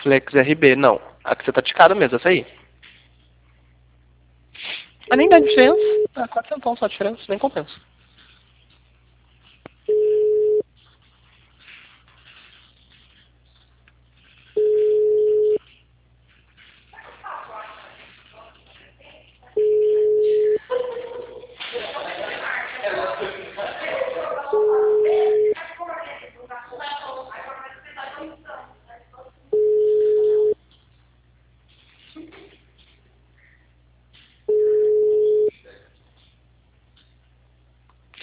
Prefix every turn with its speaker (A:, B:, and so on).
A: Flex RB, não. A que você tá ticado mesmo, essa aí. Ah, nem dá diferença. Ah, 4 centavos só a diferença, nem compensa.